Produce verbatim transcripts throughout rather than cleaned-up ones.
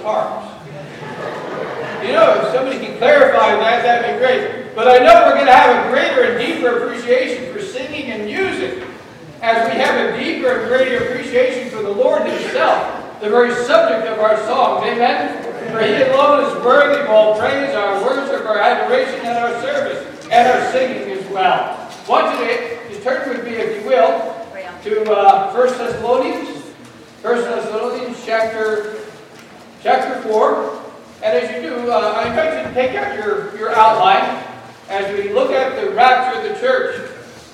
harps. You know, if somebody can clarify that, that'd be great. But I know we're going to have a greater and deeper appreciation for singing and music as we have a deeper and greater appreciation for the Lord Himself, the very subject of our songs. Amen? For He alone is worthy of all praise, our worship, our adoration, and our service, and our singing as well. I want you to just turn with me, if you will, to uh, First Thessalonians, First Thessalonians chapter, chapter four. And as you do, uh, I invite you to take out your, your outline as we look at the rapture of the church.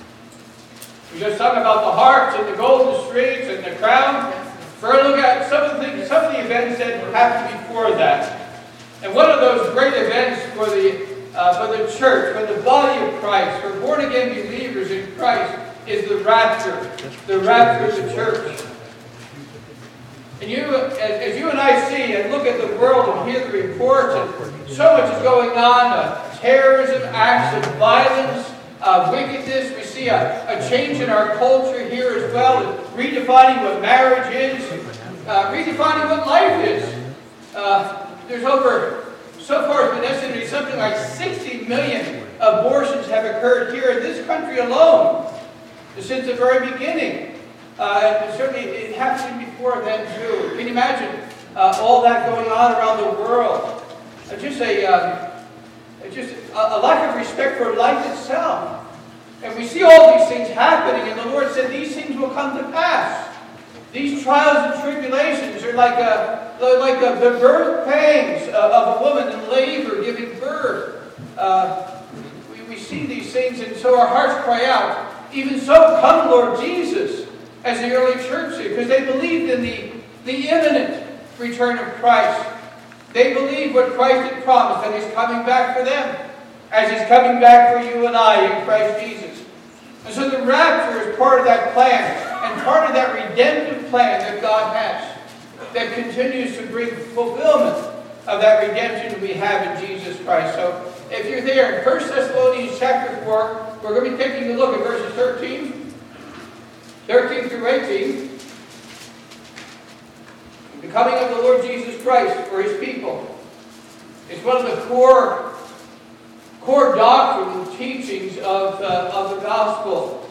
We just talked about the harps and the golden streets and the crown. We're going to look at some of the things, some of the events that happened before that. And one of those great events for the uh, for the church, for the body of Christ, for born-again believers in Christ, is the rapture, the rapture of the church. And you, as, as you and I see and look at the world and hear the reports, and so much is going on, uh, terrorism, acts of violence, uh, wickedness. We see a, a change in our culture here as well, and redefining what marriage is, uh, redefining what life is. Uh, there's over, so far it's been estimated, something like sixty million abortions have occurred here in this country alone since the very beginning. Uh, and certainly it happened before then too. Can you imagine uh, all that going on around the world? Uh, just a, um, just a, a lack of respect for life itself. And we see all these things happening, and the Lord said these things will come to pass. These trials and tribulations are like a, like a, the birth pangs of a woman in labor giving birth. Uh, we, we see these things, and so our hearts cry out, even so, come Lord Jesus, as the early church did, because they believed in the, the imminent return of Christ. They believed what Christ had promised, that He's coming back for them, as He's coming back for you and I in Christ Jesus. And so the rapture is part of that plan, and part of that redemptive plan that God has, that continues to bring fulfillment of that redemption that we have in Jesus Christ. So if you're there in First Thessalonians chapter four, we're going to be taking a look at verses thirteen, thirteen through eighteen. The coming of the Lord Jesus Christ for His people. It's one of the core core doctrine and teachings of, uh, of the gospel.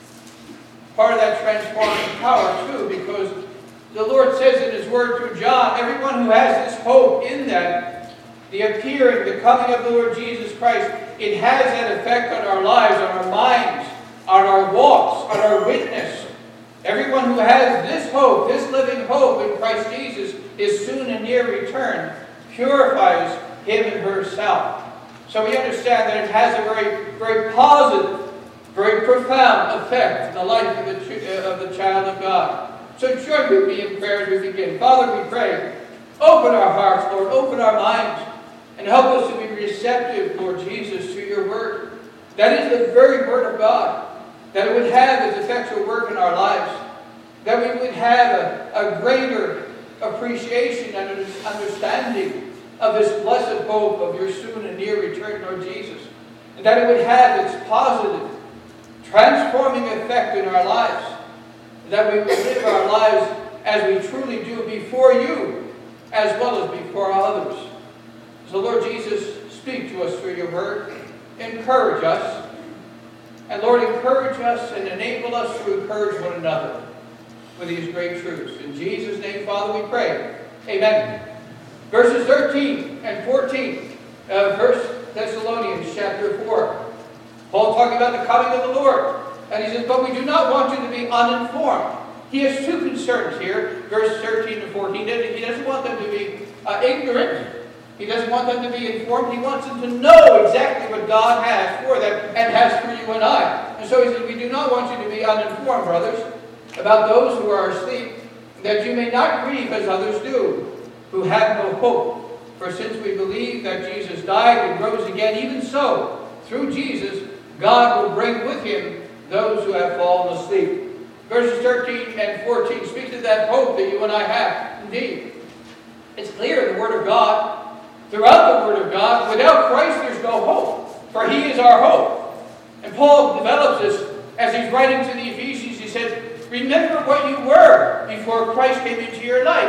Part of that transforming power too, because the Lord says in His word through John, everyone who has this hope in that, the appearing, the coming of the Lord Jesus Christ, it has that effect on our lives, on our minds, on our walks, on our witness. Everyone who has this hope, this living hope in Christ Jesus, is soon and near return, purifies him and herself. So we understand that it has a very, very positive, very profound effect in the life of the, of the child of God. So join with me in prayer as we begin. Father, we pray, open our hearts, Lord, open our minds, and help us to be receptive, Lord Jesus, to your word. That is the very word of God, that it would have its effectual work in our lives, that we would have a, a greater appreciation and understanding of this blessed hope of your soon and near return, Lord Jesus, and that it would have its positive, transforming effect in our lives, that we would live our lives as we truly do before you, as well as before others. So, Lord Jesus, speak to us through your word. Encourage us. And, Lord, encourage us and enable us to encourage one another with these great truths. In Jesus' name, Father, we pray. Amen. Verses thirteen and fourteen of First Thessalonians chapter four. Paul talking about the coming of the Lord. And he says, but we do not want you to be uninformed. He has two concerns here, verse thirteen and fourteen. He doesn't want them to be uh, ignorant. He doesn't want them to be informed. He wants them to know exactly what God has for them and has for you and I. And so he says, we do not want you to be uninformed, brothers, about those who are asleep, that you may not grieve as others do, who have no hope. For since we believe that Jesus died and rose again, even so, through Jesus, God will bring with him those who have fallen asleep. Verses thirteen and fourteen speaks of that hope that you and I have. Indeed, it's clear in the Word of God, throughout the Word of God, without Christ there's no hope, for He is our hope. And Paul develops this as he's writing to the Ephesians. He said, remember what you were before Christ came into your life.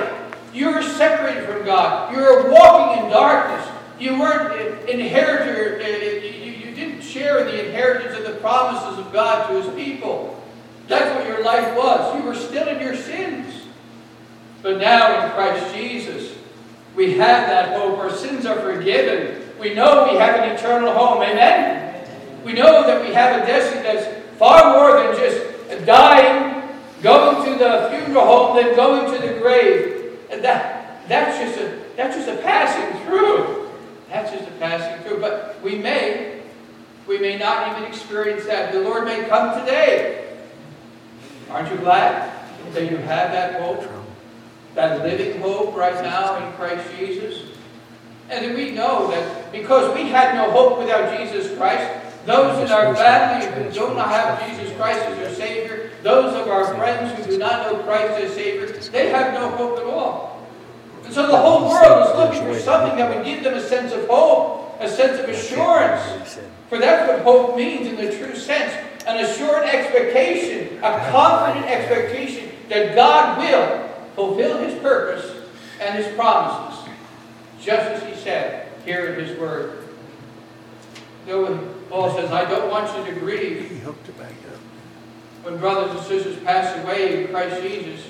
You were separated from God. You were walking in darkness. You weren't inheritor. You, you didn't share in the inheritance of the promises of God to His people. That's what your life was. You were still in your sins. But now in Christ Jesus, we have that hope. Our sins are forgiven. We know we have an eternal home. Amen? We know that we have a destiny that's far more than just dying, going to the funeral home, then going to the grave. And that, that's, just a, that's just a passing through. That's just a passing through. But we may, we may not even experience that. The Lord may come today. Aren't you glad that you have that hope? That living hope right now in Christ Jesus? And that we know that because we had no hope without Jesus Christ, those in our family who do not have Jesus Christ as their Savior, those of our friends who do not know Christ as Savior, they have no hope at all. And so the whole world is looking for something that would give them a sense of hope, a sense of assurance. For that's what hope means in the true sense. An assured expectation, a confident expectation that God will fulfill His purpose and His promises, just as He said here in His Word. Though Paul says, I don't want you to grieve when brothers and sisters pass away in Christ Jesus.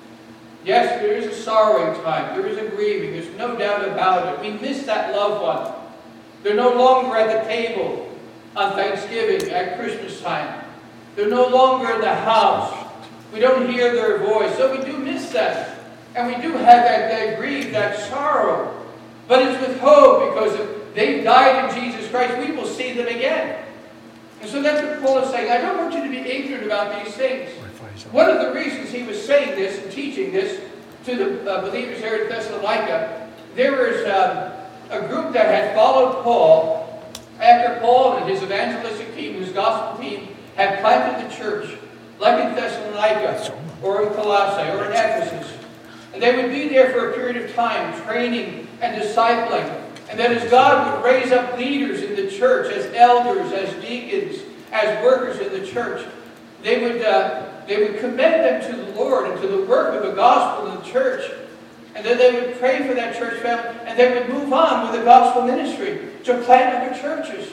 Yes, there is a sorrowing time. There is a grieving. There's no doubt about it. We miss that loved one. They're no longer at the table on Thanksgiving, at Christmas time. They're no longer in the house. We don't hear their voice. So we do miss that. And we do have that, that grief, that sorrow. But it's with hope, because if they've died in Jesus Christ, we will see them again. And so that's what Paul is saying. I don't want you to be ignorant about these things. One of the reasons he was saying this and teaching this to the uh, believers here in Thessalonica, there was um, a group that had followed Paul after Paul and his evangelistic team, his gospel team, had planted the church, like in Thessalonica, or in Colossae, or in Ephesus. And they would be there for a period of time, training and discipling. And then as God would raise up leaders in the church, as elders, as deacons, as workers in the church, they would, uh, they would commend them to the Lord and to the work of the gospel in the church. And then they would pray for that church family, and they would move on with the gospel ministry to plant other churches.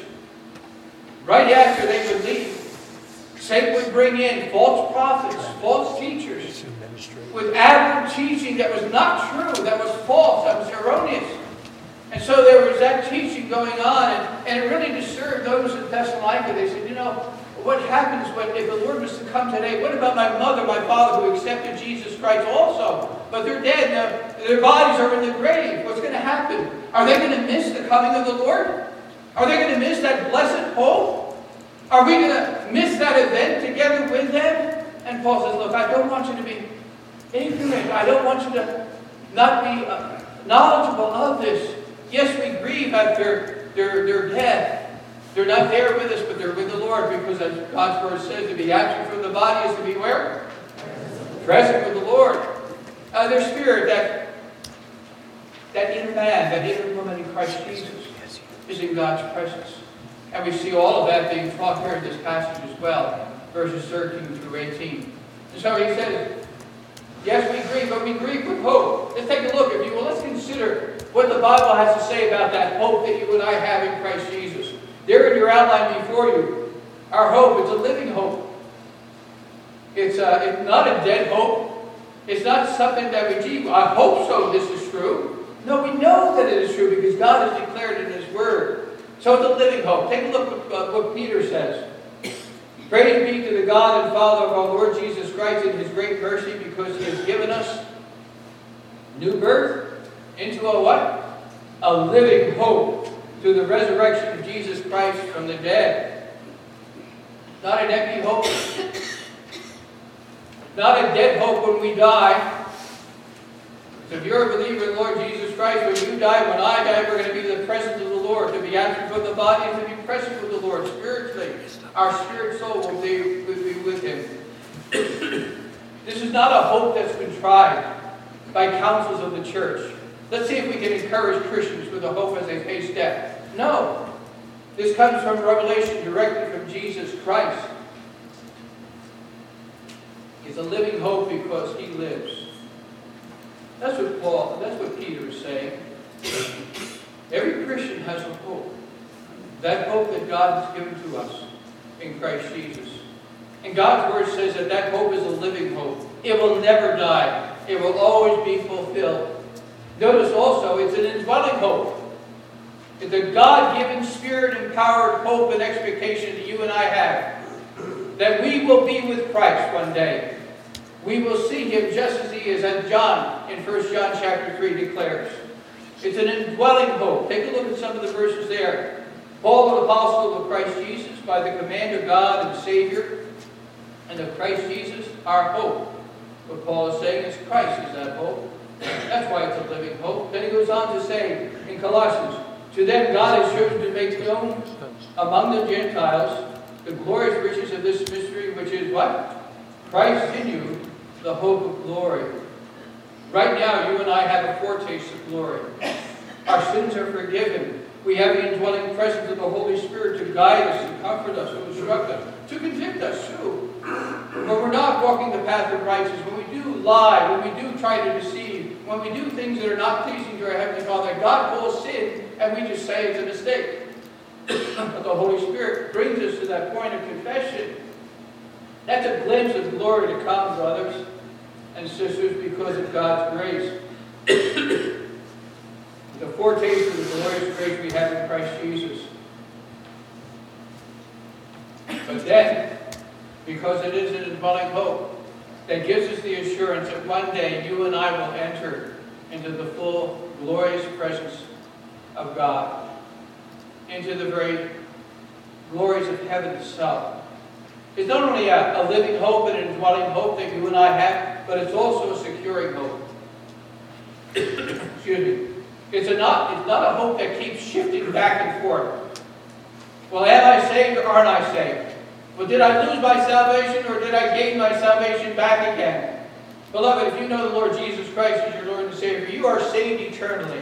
Right after they would leave, Satan would bring in false prophets, false teachers, with aberrant teaching that was not true, that was false, that was erroneous. And so there was that teaching going on, and, and it really disturbed those in Thessalonica. They said, you know, what happens when, if the Lord was to come today? What about my mother, my father, who accepted Jesus Christ also? But they're dead. Now, their bodies are in the grave. What's going to happen? Are they going to miss the coming of the Lord? Are they going to miss that blessed hope? Are we going to miss that event together with them? And Paul says, look, I don't want you to be ignorant. I don't want you to not be uh, knowledgeable of this. Yes, we grieve at their, their, their death. They're not there with us, but they're with the Lord, because as God's Word says, to be absent from the body is to be where? Present with the Lord. Uh, their spirit, that, that inner man, that inner woman in Christ Jesus, is in God's presence. And we see all of that being taught here in this passage as well, verses thirteen through eighteen. And so he says, yes, we grieve, but we grieve with hope. Let's take a look, if you will. Let's consider what the Bible has to say about that hope that you and I have in Christ Jesus. There in your outline before you, our hope is a living hope. It's, uh, it's not a dead hope. It's not something that we, gee, I hope so, this is true. No, we know that it is true because God has declared it in His Word. So it's a living hope. Take a look at uh, what Peter says. Praise be to the God and Father of our Lord Jesus Christ in His great mercy, because He has given us new birth into a what? A living hope through the resurrection of Jesus Christ from the dead. Not an empty hope. Not a dead hope when we die. So if you're a believer in the Lord Jesus Christ, when you die, when I die, we're going to be in the presence of the Lord. To be absent from the body is to be present with the Lord spiritually. Our spirit soul will be, will be with Him. This is not a hope that's been tried by councils of the church. Let's see if we can encourage Christians with a hope as they face death. No. This comes from revelation directly from Jesus Christ. It's a living hope because He lives. That's what Paul, that's what Peter is saying. Every Christian has a hope. That hope that God has given to us in Christ Jesus. And God's Word says that that hope is a living hope. It will never die. It will always be fulfilled. Notice also, it's an indwelling hope. It's a God-given, Spirit-empowered hope and expectation that you and I have. That we will be with Christ one day. We will see Him just as He is, as John in First John chapter three declares. It's an indwelling hope. Take a look at some of the verses there. Paul, an apostle of Christ Jesus, by the command of God and Savior, and of Christ Jesus, our hope. What Paul is saying is Christ is that hope. That's why it's a living hope. Then he goes on to say in Colossians, to them God has chosen to make known among the Gentiles the glorious riches of this mystery, which is what? Christ in you, the hope of glory. Right now, you and I have a foretaste of glory. Our sins are forgiven. We have the indwelling presence of the Holy Spirit to guide us, to comfort us, to instruct us, to convict us too. When we're not walking the path of righteousness, when we do lie, when we do try to deceive, when we do things that are not pleasing to our Heavenly Father, God calls sin, and we just say it's a mistake. But the Holy Spirit brings us to that point of confession. That's a glimpse of glory to come, brothers and sisters, because of God's grace. The foretaste of the glorious grace we have in Christ Jesus. But then, because it is an indwelling hope that gives us the assurance that one day you and I will enter into the full, glorious presence of God, into the very glories of heaven itself. It's not only a, a living hope and an indwelling hope that you and I have, but it's also a securing hope. Excuse me. It's, a not, it's not a hope that keeps shifting back and forth. Well, am I saved or aren't I saved? Well, did I lose my salvation or did I gain my salvation back again? Beloved, if you know the Lord Jesus Christ as your Lord and Savior, you are saved eternally.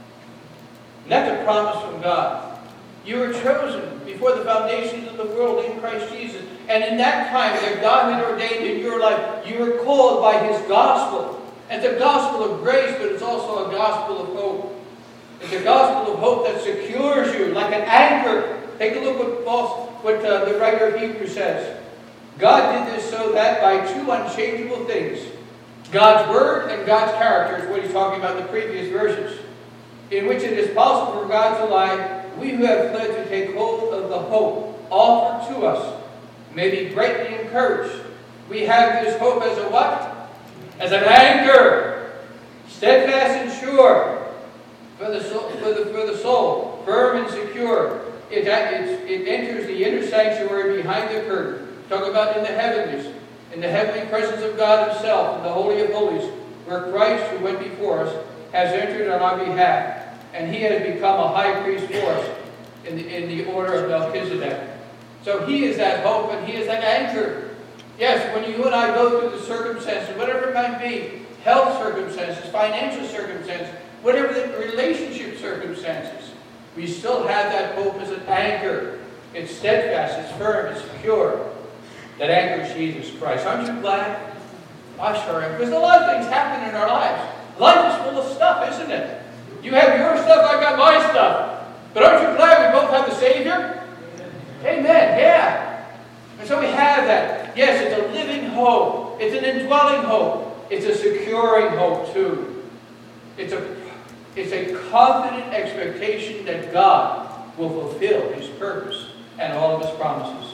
And that's a promise from God. You were chosen before the foundations of the world in Christ Jesus. And in that time that God had ordained in your life, you were called by His gospel. It's a gospel of grace, but it's also a gospel of hope. It's a gospel of hope that secures you like an anchor. Take a look what, Paul, what uh, the writer of Hebrews says. God did this so that by two unchangeable things, God's word and God's character is what he's talking about in the previous verses, in which it is possible for God to lie, we who have fled to take hold of the hope offered to us may be greatly encouraged. We have this hope as a what? As an anchor, steadfast and sure, for the soul, for the, for the soul firm and secure. It, it, it enters the inner sanctuary behind the curtain. Talk about in the heavenlies, in the heavenly presence of God Himself, in the Holy of Holies, where Christ, who went before us, has entered on our behalf, and He has become a high priest for us in the, in the order of Melchizedek. So He is that hope, and He is that anchor. Yes, when you and I go through the circumstances, whatever it might be, health circumstances, financial circumstances, whatever the relationship circumstances, we still have that hope as an anchor. It's steadfast, it's firm, it's secure. That anchors Jesus Christ. Aren't you glad? I sure am. Because a lot of things happen in our lives. Life is full of stuff, isn't it? You have your stuff, I got my stuff. But aren't you glad we both have the Savior? Amen. Yeah. And so we have that. Yes, it's a living hope. It's an indwelling hope. It's a securing hope too. It's a, it's a confident expectation that God will fulfill His purpose and all of His promises.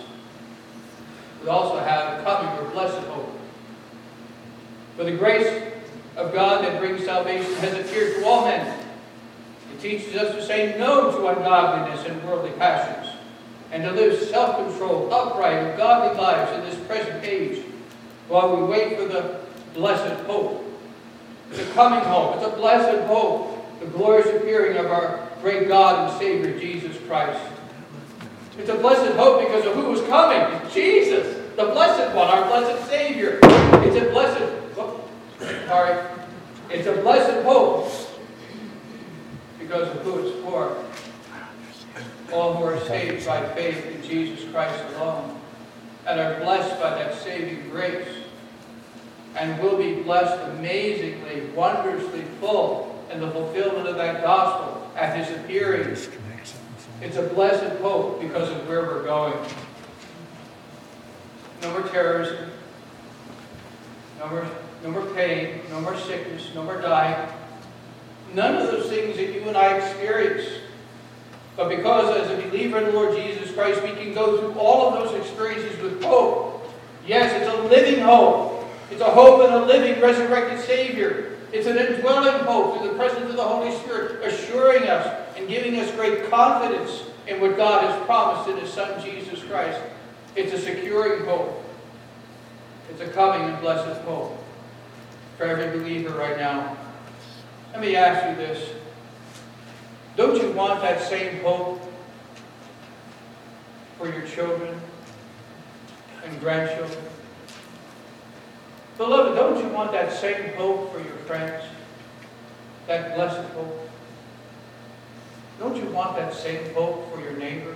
We also have a coming or blessed hope. For the grace of God that brings salvation has appeared to all men. It teaches us to say no to ungodliness and worldly passions, and to live self-controlled, upright, and godly lives in this present age, while we wait for the blessed hope. It's a coming hope. It's a blessed hope. The glorious appearing of our great God and Savior, Jesus Christ. It's a blessed hope because of who is coming. It's Jesus, the blessed one, our blessed Savior. It's a blessed, oh, sorry. It's a blessed hope because of who it's for. All who are saved by faith in Jesus Christ alone and are blessed by that saving grace. and will be blessed amazingly, wondrously full in the fulfillment of that gospel at His appearing. It's a blessed hope because of where we're going. No more terrorism, no more, no more pain, no more sickness, no more dying. None of those things that you and I experience. But because as a believer in the Lord Jesus Christ, we can go through all of those experiences with hope. Yes, it's a living hope. It's a hope in a living, resurrected Savior. It's an indwelling hope through the presence of the Holy Spirit, assuring us and giving us great confidence in what God has promised in His Son, Jesus Christ. It's a securing hope. It's a coming and blessed hope for every believer right now. Let me ask you this. Don't you want that same hope for your children and grandchildren? Beloved, don't you want that same hope for your friends? That blessed hope? Don't you want that same hope for your neighbor?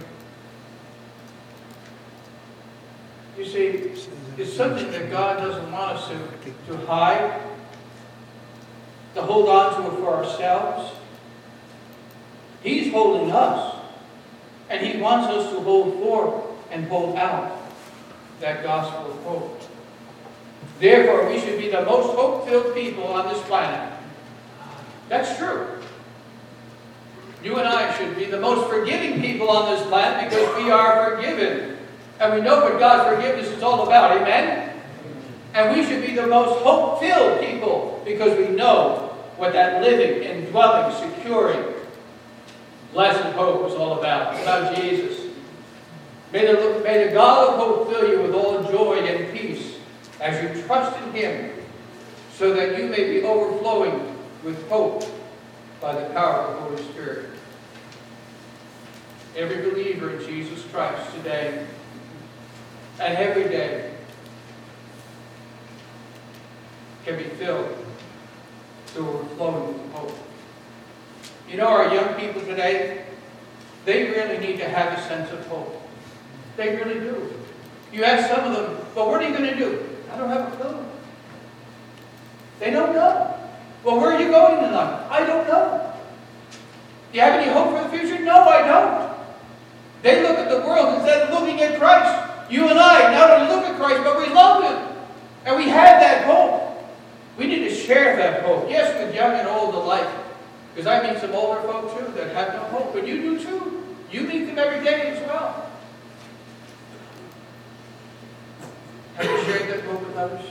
You see, it's something that God doesn't want us to, to hide, to hold on to it for ourselves. He's holding us, and He wants us to hold forth and hold out that gospel of hope. Therefore, we should be the most hope-filled people on this planet. That's true. You and I should be the most forgiving people on this planet because we are forgiven. And we know what God's forgiveness is all about. Amen? And we should be the most hope-filled people because we know what that living, indwelling, securing, blessed hope is all about. It's about Jesus. May the, may the God of hope fill you with all joy and peace as you trust in Him, so that you may be overflowing with hope by the power of the Holy Spirit. Every believer in Jesus Christ today and every day can be filled to overflowing with hope. You know, our young people today, they really need to have a sense of hope. They really do. You ask some of them, well, what are you going to do? I don't have a clue. They don't know. Well, where are you going tonight? I don't know. Do you have any hope for the future? No, I don't. They look at the world instead of looking at Christ. You and I not only look at Christ, but we love Him. And we have that hope. We need to share that hope. Yes, with young and old alike. Because I meet some older folk too that have no hope. But you do too. You meet them every day as well. Have you shared that hope with others?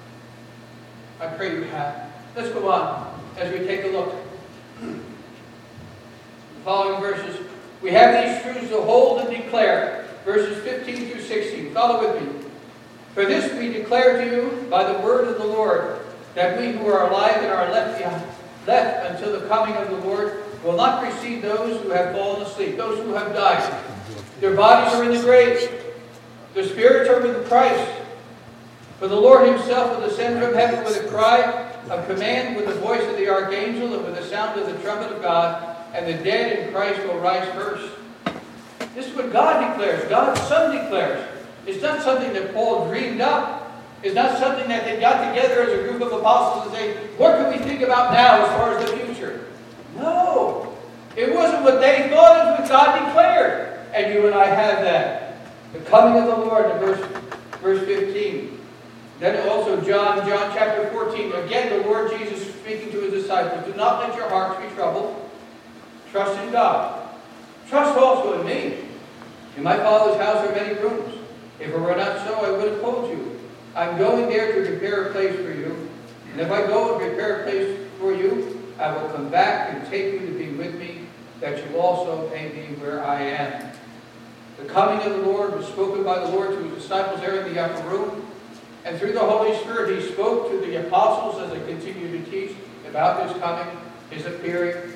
I pray you have. Let's go on as we take a look. The following verses. We have these truths to hold and declare. Verses fifteen through sixteen. Follow with me. For this we declare to you by the word of the Lord, that we who are alive and are left behind, left until the coming of the Lord will not precede those who have fallen asleep, those who have died. Their bodies are in the graves. Their spirits are with Christ. For the Lord Himself will descend from heaven with a cry of command, with the voice of the archangel, and with the sound of the trumpet of God, and the dead in Christ will rise first. This is what God declares, God's Son declares. It's not something that Paul dreamed up. It's not something that they got together as a group of apostles and say, what can we think about now as far as the future? No. It wasn't what they thought, it was what God declared. And you and I have that. The coming of the Lord in verse, verse fifteen. Then also John, John chapter fourteen. Again, the Lord Jesus speaking to His disciples. Do not let your hearts be troubled. Trust in God. Trust also in me. In my Father's house are many rooms. If it were not so, I would have told you. I'm going there to prepare a place for you. And if I go and prepare a place for you, I will come back and take you to be with me, that you also may be where I am. The coming of the Lord was spoken by the Lord to His disciples there in the upper room. And through the Holy Spirit, He spoke to the apostles as they continued to teach about His coming, His appearing.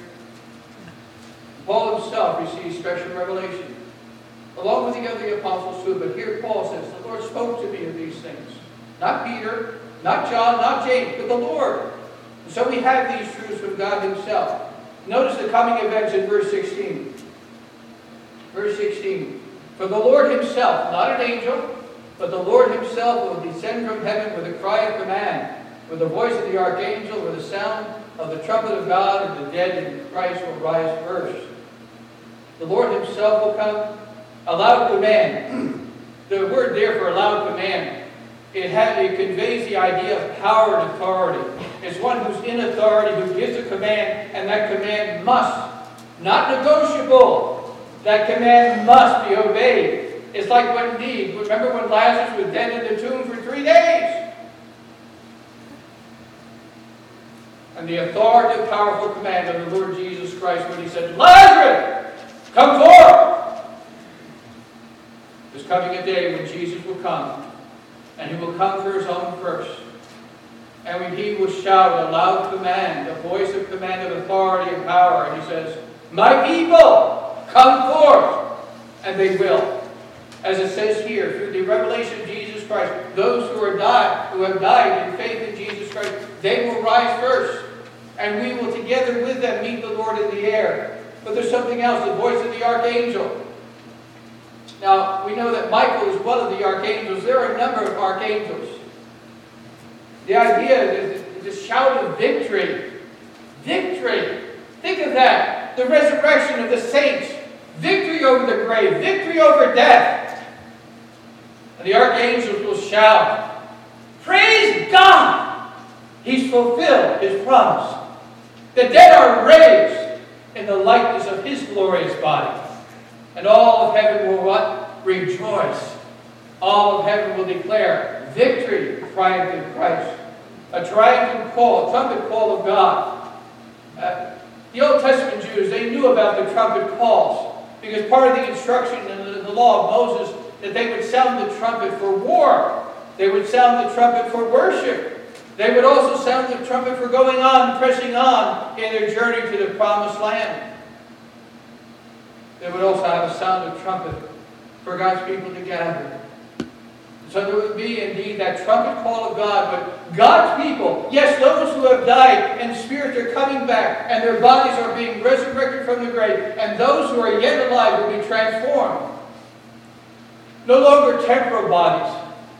Paul himself received special revelation, along with the other apostles too. But here Paul says, the Lord spoke to me of these things. Not Peter, not John, not James, but the Lord. And so we have these truths from God Himself. Notice the coming events in verse sixteen. Verse sixteen. For the Lord Himself, not an angel, but the Lord Himself will descend from heaven with a cry of command, with the voice of the archangel, with the sound of the trumpet of God, and the dead in Christ will rise first. The Lord himself will come. A loud command. The word there for a loud command, it, has, it conveys the idea of power and authority. It's one who's in authority, who gives a command, and that command must, not negotiable, that command must be obeyed. It's like when indeed, remember when Lazarus was dead in the tomb for three days? And the authoritative, powerful command of the Lord Jesus Christ when he said, Lazarus, come forth! There's coming a day when Jesus will come, and he will come for his own first. And when he will shout a loud command, a voice of command of authority and power, and he says, my people, come forth! And they will. As it says here, through the revelation of Jesus Christ, those who are died, who have died in faith in Jesus Christ, they will rise first. And we will together with them meet the Lord in the air. But there's something else, the voice of the archangel. Now, we know that Michael is one of the archangels. There are a number of archangels. The idea is the shout of victory. Victory. Think of that. The resurrection of the saints. Victory over the grave. Victory over death. And the archangels will shout, praise God! He's fulfilled his promise. The dead are raised in the likeness of his glorious body. And all of heaven will what? Rejoice. All of heaven will declare victory, triumph in Christ. A triumphant call, a trumpet call of God. Uh, the Old Testament Jews, they knew about the trumpet calls because part of the instruction in the, the law of Moses that they would sound the trumpet for war. They would sound the trumpet for worship. They would also sound the trumpet for going on, pressing on in their journey to the promised land. They would also have a sound of trumpet for God's people to gather. So there would be indeed that trumpet call of God, but God's people, yes, those who have died in spirit are coming back, and their bodies are being resurrected from the grave, and those who are yet alive will be transformed. No longer temporal bodies,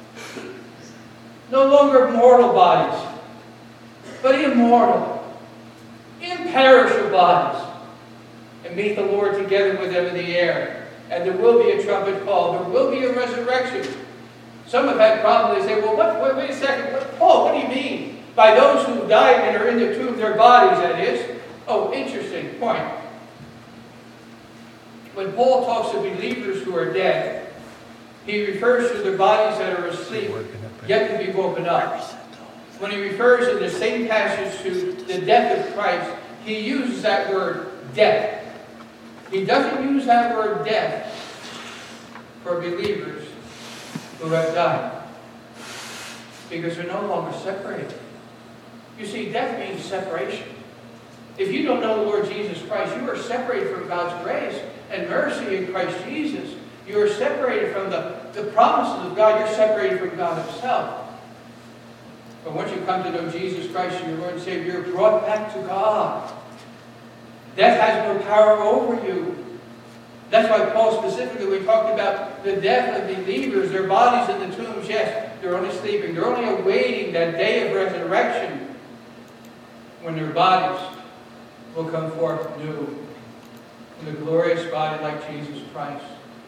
no longer mortal bodies, but immortal, imperishable bodies. And meet the Lord together with them in the air. And there will be a trumpet call. There will be a resurrection. Some have had problems. They say, well, what, wait, wait a second. What, Paul, what do you mean? By those who died and are in the tomb, their bodies, that is. Oh, interesting point. When Paul talks of believers who are dead, he refers to their bodies that are asleep, yet to be woken up. When he refers in the same passage to the death of Christ, he uses that word, death. He doesn't use that word death for believers who have died because they're no longer separated. You see, death means separation. If you don't know the Lord Jesus Christ, you are separated from God's grace and mercy in Christ Jesus. You are separated from the, the promises of God. You're separated from God himself. But once you come to know Jesus Christ, your Lord and Savior, you're brought back to God. Death has no power over you. That's why Paul specifically, we talked about the death of believers, their bodies in the tombs, yes, they're only sleeping. They're only awaiting that day of resurrection when their bodies will come forth new in a glorious body like Jesus Christ.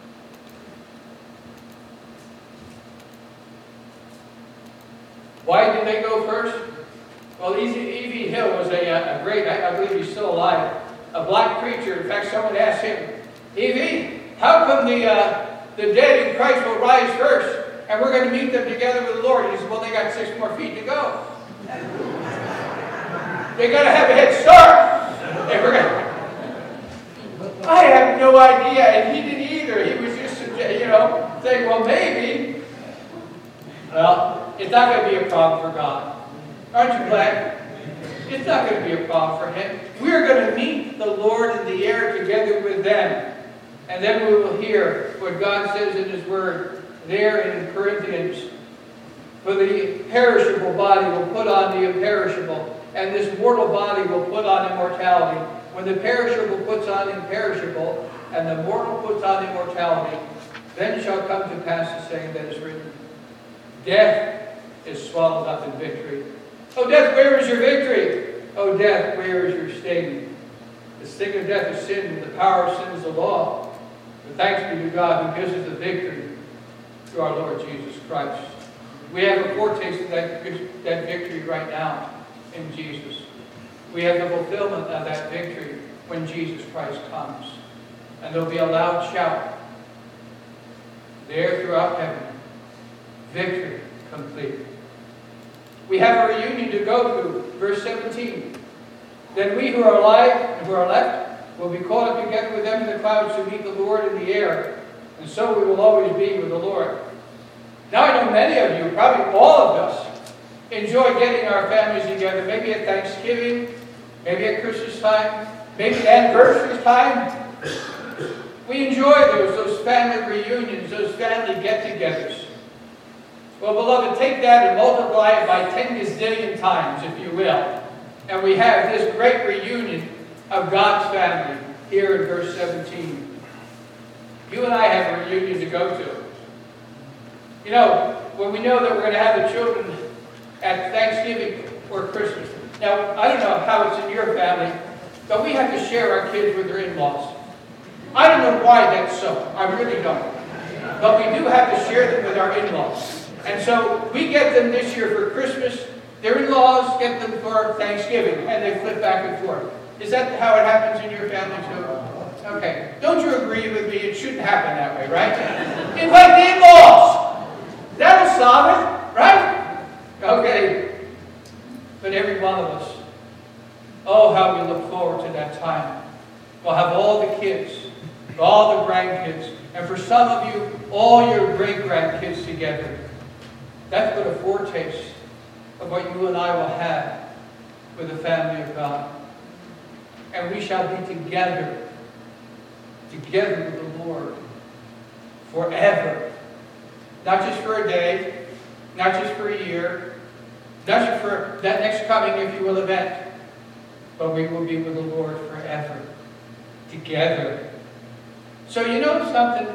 Why did they go first? Well, E V Hill was a, a great, I, I believe he's still alive, a black preacher. In fact, someone asked him, E V, how come the, uh, the dead in Christ will rise first and we're going to meet them together with the Lord? He said, well, they got six more feet to go. They got to have a head start. And we're gonna... I have no idea, and he didn't either. He was just, you know, saying, well, maybe. Well, it's not going to be a problem for God. Aren't you glad? It's not going to be a problem for him. We're going to meet the Lord in the air together with them. And then we will hear what God says in his word there in Corinthians. For the perishable body will put on the imperishable, and this mortal body will put on immortality. When the perishable puts on imperishable, and the mortal puts on immortality, then shall come to pass the saying that is written, death is swallowed up in victory. Oh, death, where is your victory? Oh, death, where is your sting? The sting of death is sin, and the power of sin is the law. But thanks be to God who gives us the victory through our Lord Jesus Christ. We have a foretaste of that, that victory right now in Jesus. We have the fulfillment of that victory when Jesus Christ comes. And there'll be a loud shout there throughout heaven. Victory complete. We have a reunion to go through. Verse seventeen. Then we who are alive and who are left will be caught up together with them in the clouds to meet the Lord in the air. And so we will always be with the Lord. Now I know many of you, probably all of us, enjoy getting our families together. Maybe at Thanksgiving, maybe at Christmas time, maybe at anniversary time. We enjoy those, those family reunions, those family get-togethers. Well, beloved, take that and multiply it by ten gazillion times, if you will. And we have this great reunion of God's family here in verse seventeen. You and I have a reunion to go to. You know, when we know that we're going to have the children at Thanksgiving or Christmas. Now, I don't know how it's in your family, but we have to share our kids with their in-laws. I don't know why that's so. I really don't. But we do have to share them with our in-laws. And so we get them this year for Christmas. Their in-laws get them for Thanksgiving, and they flip back and forth. Is that how it happens in your family too? Okay. Don't you agree with me? It shouldn't happen that way, right? Invite the in-laws. That'll solve it, right? Okay. But every one of us, oh, how we look forward to that time. We'll have all the kids, all the grandkids, and for some of you, all your great-grandkids together. That's but a foretaste of what you and I will have with the family of God. And we shall be together, together with the Lord, forever. Not just for a day, not just for a year, not just for that next coming, if you will, event, but we will be with the Lord forever, together. So you know something?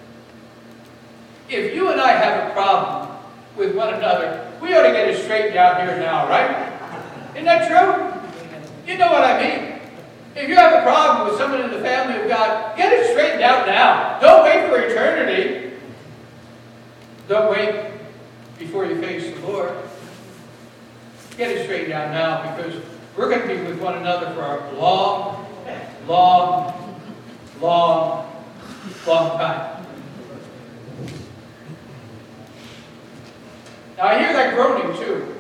If you and I have a problem with one another, we ought to get it straightened out here now, right? Isn't that true? You know what I mean. If you have a problem with someone in the family of God, get it straightened out now. Don't wait for eternity. Don't wait before you face the Lord. Get it straightened out now, because we're going to be with one another for a long, long, long, long time. Now I hear that groaning too.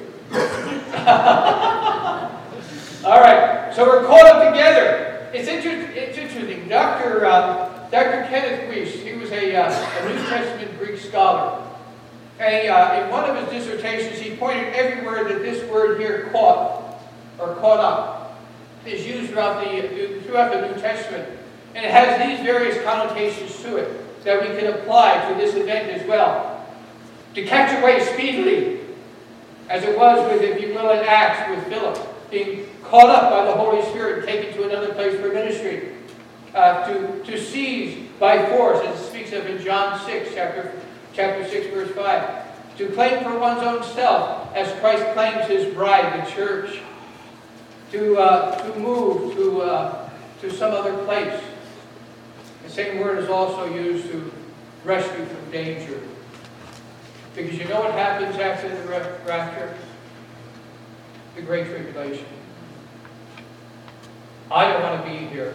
All right, so we're caught up together. It's, inter- it's interesting. Doctor Uh, Doctor Kenneth Weiss, he was a, uh, a New Testament Greek scholar. And uh, in one of his dissertations, he pointed everywhere that this word here, caught, or caught up, is used throughout the, throughout the New Testament. And it has these various connotations to it that we can apply to this event as well. To catch away speedily, as it was with, if you will, in Acts with Philip, being caught up by the Holy Spirit and taken to another place for ministry. Uh, to, to seize by force, as it speaks of in John six, chapter, chapter six, verse five. To claim for one's own self, as Christ claims his bride, the church. To, uh, to move to, uh, to some other place. The same word is also used to rescue from danger. Because you know what happens after the rapture? The Great Tribulation. I don't want to be here.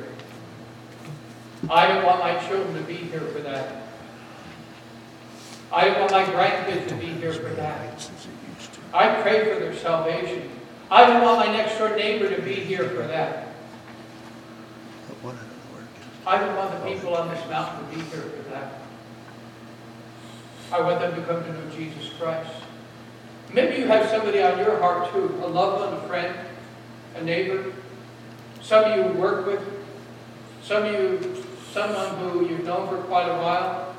I don't want my children to be here for that. I don't want my grandkids to be here for that. I pray for their salvation. I don't want my next door neighbor to be here for that. I don't want the people on this mountain to be here for that. I want them to come to know Jesus Christ. Maybe you have somebody on your heart too, a loved one, a friend, a neighbor, some you work with, some you, someone who you've known for quite a while.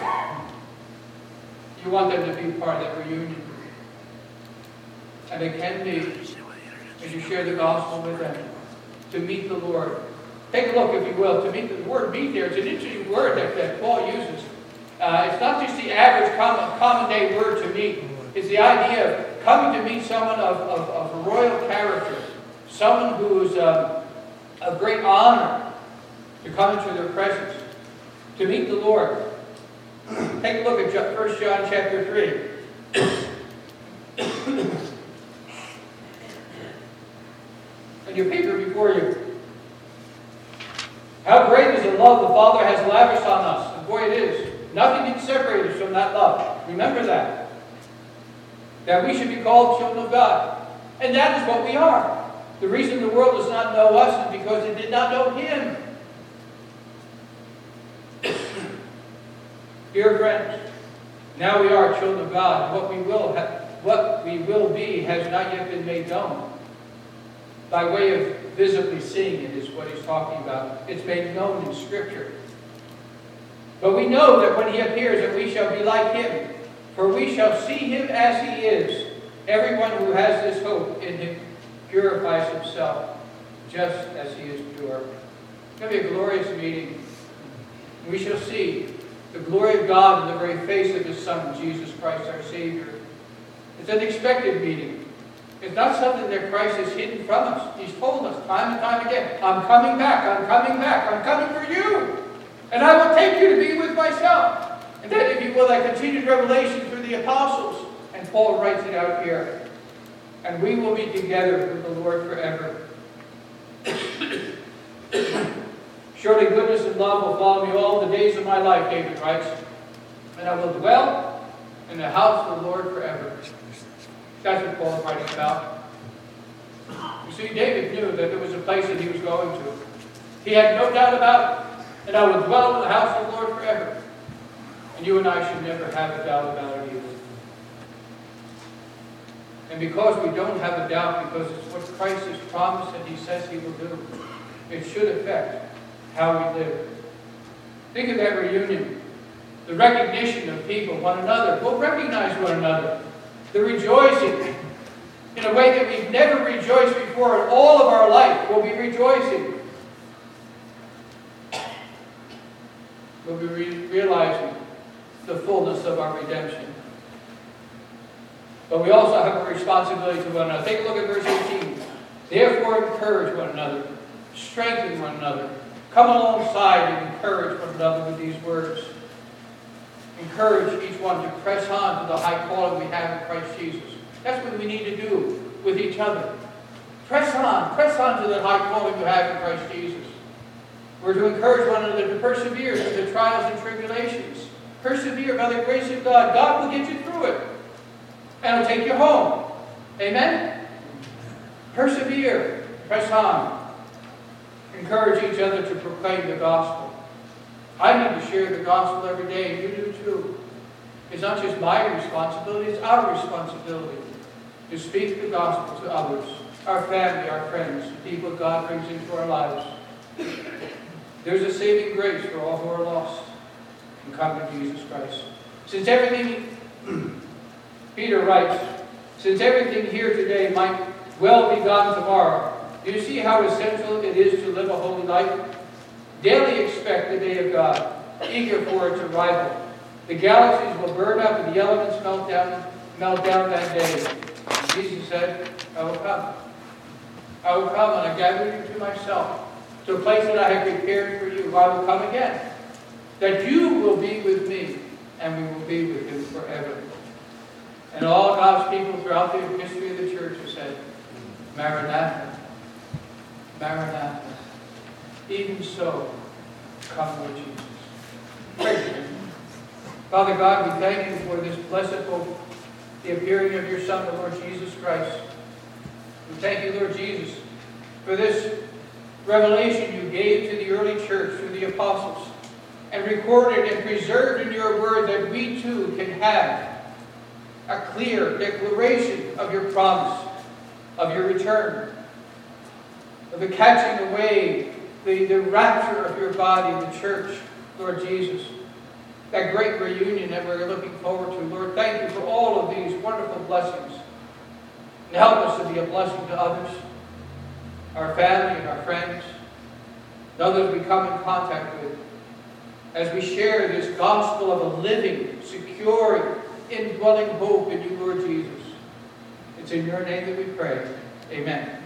You want them to be part of that reunion. And it can be, as you share the gospel with them, to meet the Lord. Take a look, if you will, to meet the, the word meet there. It's an interesting word that, that Paul uses. Uh, it's not just the average common, common day word to meet. It's the idea of coming to meet someone of, of, of royal character, someone who is um, of great honor, to come into their presence, to meet the Lord. Take a look at First John chapter three. And your paper before you. How great is the love the Father has lavished on us. And boy, it is. Nothing can separate us from that love. Remember that. That we should be called children of God. And that is what we are. The reason the world does not know us is because it did not know Him. Dear friends, now we are children of God. What we will have, what we will be has not yet been made known. By way of visibly seeing it is what he's talking about. It's made known in Scripture. But we know that when He appears that we shall be like Him, for we shall see Him as He is. Everyone who has this hope in Him purifies himself, just as He is pure. It's going to be a glorious meeting. We shall see the glory of God in the very face of His Son, Jesus Christ, our Savior. It's an expected meeting. It's not something that Christ has hidden from us. He's told us time and time again, I'm coming back, I'm coming back, I'm coming for you. And I will take you to be with myself. And then, if you will, that continued revelation through the apostles. And Paul writes it out here. And we will be together with the Lord forever. Surely goodness and love will follow me all the days of my life, David writes. And I will dwell in the house of the Lord forever. That's what Paul is writing about. You see, David knew that there was a place that he was going to. He had no doubt about it. And I will dwell in the house of the Lord forever. And you and I should never have a doubt about it either. And because we don't have a doubt, because it's what Christ has promised and He says He will do, it should affect how we live. Think of that reunion. The recognition of people, one another. We'll recognize one another. The rejoicing in a way that we've never rejoiced before in all of our life. We'll be rejoicing. We'll be re- realizing the fullness of our redemption. But we also have a responsibility to one another. Take a look at verse eighteen. Therefore encourage one another. Strengthen one another. Come alongside and encourage one another with these words. Encourage each one to press on to the high calling we have in Christ Jesus. That's what we need to do with each other. Press on. Press on to the high calling we have in Christ Jesus. We're to encourage one another to persevere through the trials and tribulations. Persevere by the grace of God. God will get you through it. And He'll take you home. Amen? Persevere. Press on. Encourage each other to proclaim the gospel. I need to share the gospel every day, and you do too. It's not just my responsibility, it's our responsibility to speak the gospel to others, our family, our friends, the people God brings into our lives. There's a saving grace for all who are lost and come to Jesus Christ. Since everything, Peter writes, since everything here today might well be gone tomorrow, do you see how essential it is to live a holy life? Daily expect the day of God, eager for its arrival. The galaxies will burn up and the elements melt down, melt down that day. And Jesus said, I will come. I will come and I gather you to myself, to a place that I have prepared for you. I will come again, that you will be with me, and we will be with Him forever. And all God's people throughout the history of the church have said, Maranatha, Maranatha. Even so, come Lord Jesus. Praise Him. Father God, we thank You for this blessed hope, the appearing of Your Son, the Lord Jesus Christ. We thank You, Lord Jesus, for this revelation You gave to the early church through the apostles, and recorded and preserved in Your word that we too can have a clear declaration of Your promise, of Your return, of the catching away, the, the rapture of Your body, the church, Lord Jesus. That great reunion that we're looking forward to. Lord, thank You for all of these wonderful blessings. And help us to be a blessing to others, our family and our friends, and others we come in contact with, as we share this gospel of a living, secure, indwelling hope in You, Lord Jesus. It's in your name that we pray. Amen.